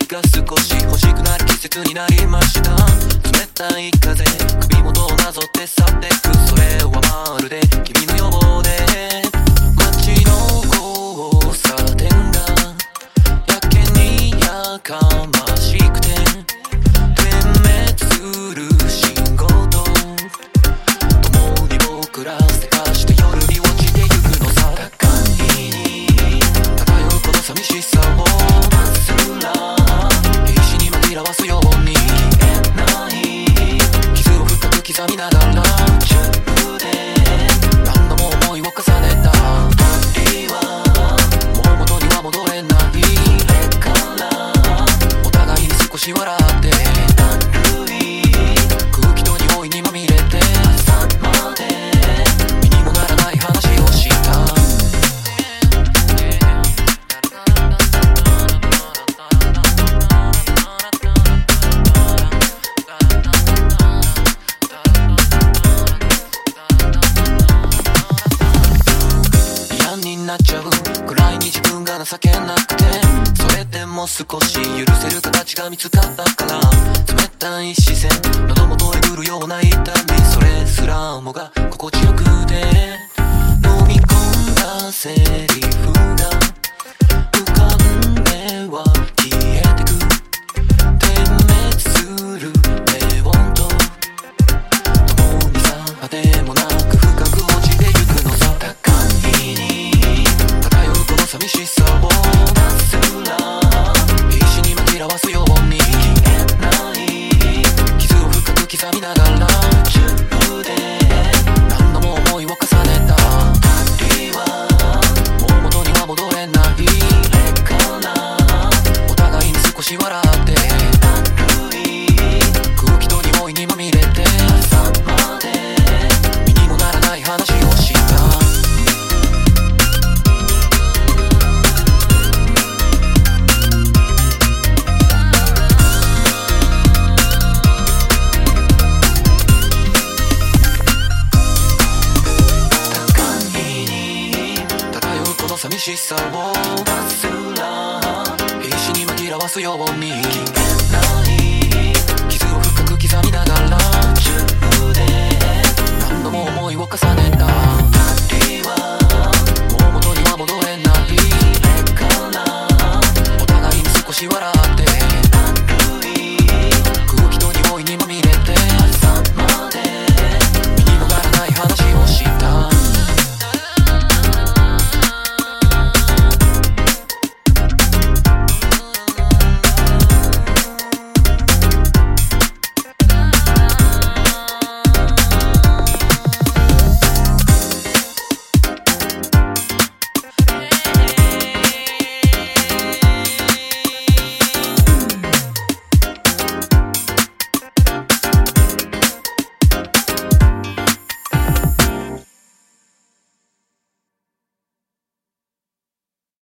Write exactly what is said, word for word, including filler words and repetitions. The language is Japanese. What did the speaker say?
が少し欲しくなる季節になりました。冷たい風、首元をなぞって去ってく。それはまるで君の予防で、街の交差点がやけにやかましくて点滅する信号と共に僕らせかして夜に落ちてゆくのさ。高いに漂うこの寂しさをすら必死に紛らわすように言えない傷を深く刻みながら中で何度も思いを重ねた。二人はもう元には戻れないからお互いに少し笑って軽い空気と匂いにまみれて朝まで身にもならない話をした。嫌になっちゃうくらいに自分が情けなくて、それでも少し許せる形が見つかったから冷たい視線喉元へ来るような痛み、それすらもが心地よくて飲み込んだセリフが浮かんでは消えてく。点滅するネオンと共にさでもなく深く落ちてゆくのさ。高いに漂うこの寂しさをすら必死に紛らわすように言えない傷を深く刻みながら中で何度も思いを重ねた。二人はもう元には戻れないからお互いに少し笑って軽い空気と匂いにまみれて朝まで身にもならない話をした。寂しさをすら必死に紛らわすように消えない傷を深く刻みながら中で何度も思いを重ねた。